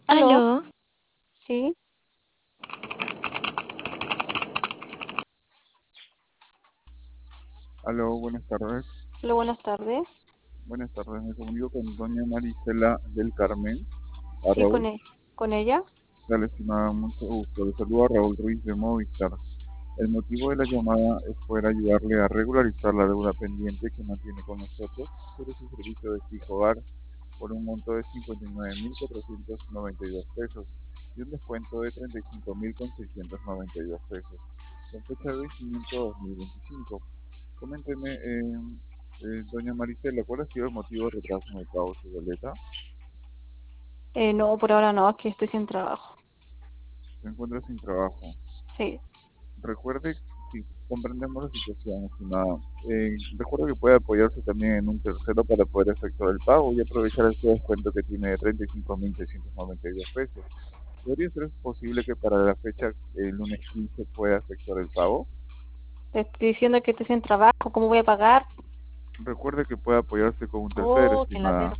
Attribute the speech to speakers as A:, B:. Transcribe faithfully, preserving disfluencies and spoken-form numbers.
A: Aló,
B: Aló,
A: sí,
C: Aló, buenas tardes.
A: hola, buenas tardes.
C: Buenas tardes, me comunico con doña Marisela del Carmen
A: Sí,
C: Arroz.
A: con, e- con ella.
C: Dale, estimada, mucho gusto. Le saluda Raúl Ruiz de Movistar. El motivo de la llamada es poder ayudarle a regularizar la deuda pendiente que mantiene con nosotros sobre su servicio de fijo hogar por un monto de cincuenta y nueve mil cuatrocientos noventa y dos pesos y un descuento de treinta y cinco mil seiscientos noventa y dos pesos, con fecha de vencimiento dos mil veinticinco. Coménteme, eh, eh, doña Marisela, ¿cuál ha sido el motivo de retraso en el pago de su boleta?
A: Eh, no, por ahora no, es que estoy sin trabajo.
C: Se encuentra sin trabajo.
A: Sí,
C: Recuerde, si comprendemos la situación, estimada, eh, recuerde que puede apoyarse también en un tercero para poder efectuar el pago y aprovechar este descuento que tiene de treinta y cinco mil seiscientos noventa y dos pesos. ¿Podría ser posible que para la fecha, el lunes quince, pueda efectuar el pago?
A: te estoy diciendo que estoy sin trabajo, ¿cómo voy a pagar?
C: Recuerde que puede apoyarse con un tercero,
A: Oh, que la
C: estimada.
A: ver.